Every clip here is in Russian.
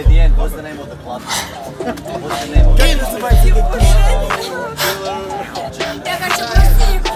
At the end, what's the name of the club? What's the name of the club? Я хочу просить.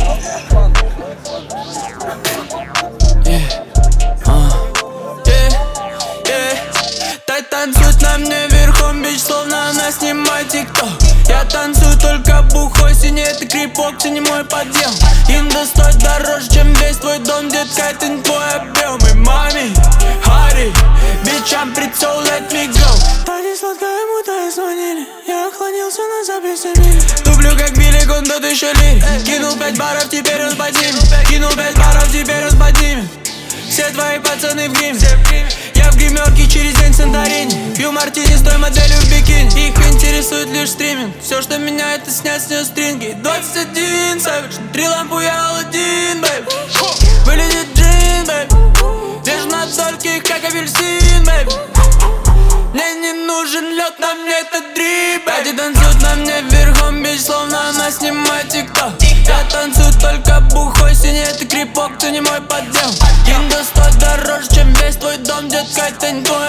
Тай танцует на мне верхом, бич, словно она снимает тикток. Я танцую только бухой, синий это крипок, ты не мой подъем. Инда стоит дороже, чем весь твой дом, детка, это не твой объем. И маме, Хари, бичам прицел, let me go. Тади сладкая мута и звонили, я охладился на записи. Туплю как Билли, он тот еще лирик. Кинул 5 баров, теперь он поднимет. Кинул 5 баров, теперь он поднимет. Все твои пацаны в гриме. Я в гримерке через день Санторини. Пью мартини с той моделью в бикини. Их интересует лишь стриминг. Все, что меня, это снять с нее стринги. 21, Savage, 3 лампу, я Аладдин, бэйб. Вылетит джин, бэйб. Вижу на дольке их, как апельсин, бэйб. Мне не нужен лед, на мне это дрип. Тади танцует на мне верхом, бич, словно она снимает тикток. Я танцую только бухой, синий это крипок, ты не мой подъем. Инда стоит дороже, чем весь твой дом, детка, это не твой